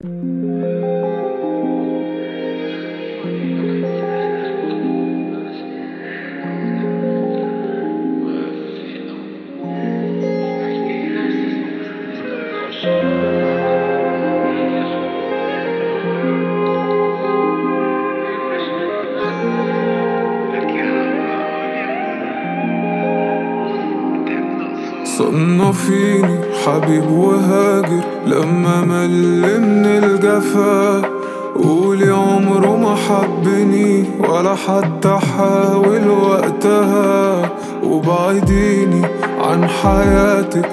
صنفيني حبيب وهاجر لما مل من الجفا. قولي عمره ما حبني ولا حتى حاول وقتها. وبعديني عن حياتك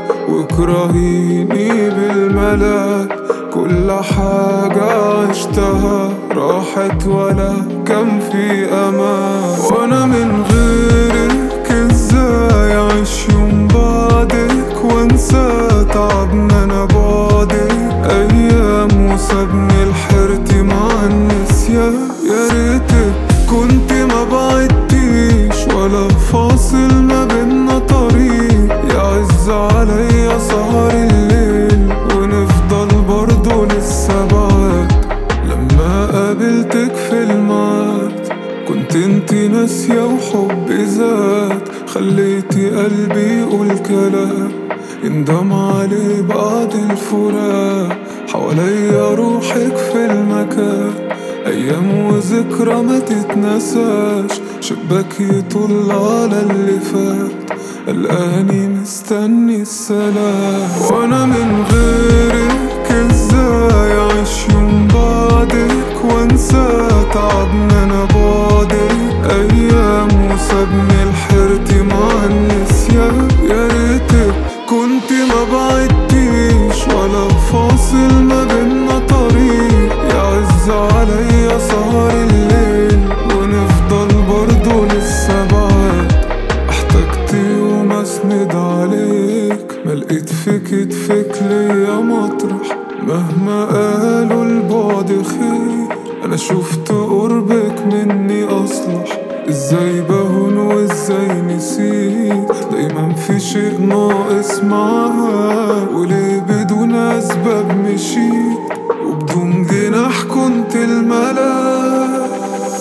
واكرهيني بالملاك. كل حاجة عشتها راحت ولا كان في أمان. وأنا من غيرك ازاي أعيش يوم بعدك وانسى تعبنا أنا بعدك. أيام وسابني لحيرتي مع النسيان. يا ريتك كنت ما بعدتيش ولا فاصل ما بينا طريق. يعز عليا سهر الليل ونفضل برضو لسه بعاد. لما قابلتك في المعاد كنت انتي ناسية وحبي زاد. خليتي قلبي يقول كلام يندم عليه بعد الفراق. حواليا روحك في المكان أيام وذكرى ما تتنساش. شباك يطل على اللي فات قلقاني مستني السلام. وأنا من غيرك ازاي أعيش يوم بعدك وانسى تعبنا أنا بعدك. أيام وسابني لحيرتي مع النسيان. يا ريتك كنت ما بعدتيش ولا فاصل ما بينا طريق. يعز عليا سهر الليل ونفضل برضو لسه بعاد. احتجت يوم اسند عليك ملقيت في كتفك ليا مطرح. مهما قالوا البعد خير انا شفت قربك مني اصلح. ازاي بهون وازاي نسيت دايما في شيء ناقص معاها. وليه بدون اسباب مشيت وبدون جناح كنت الملاك.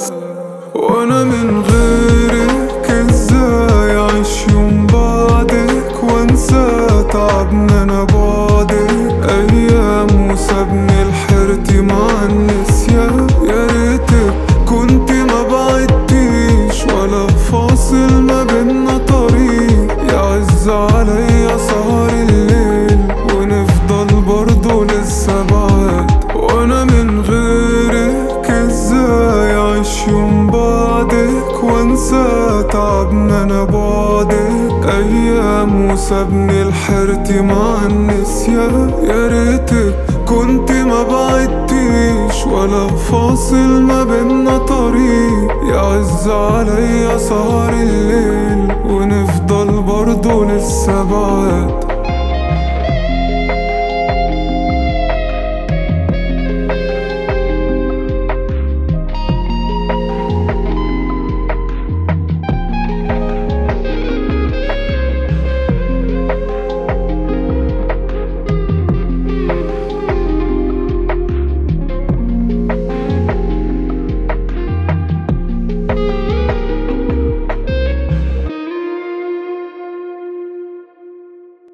وانا من غيرك ازاي اعيش يوم بعدك وانسى تعبنا انا بعدك. ايام وسابني لحيرتي مع النسيان. يا ريتك كنت ما بعدتيش ولا فاصل ما بينا طريق. يعز عليا سهر الليل ونفضل برضو لسه بعاد. وانا من غيرك ازاي اعيش يوم بعدك وانسى تعبنا انا بعدك. ايام وسابني لحيرتي مع النسيان. يا ريتك كنت ما بعدتيش ولا فاصل ما بينا طريق. يعز عليا سهر الليل ونفضل برضو لسه بعاد.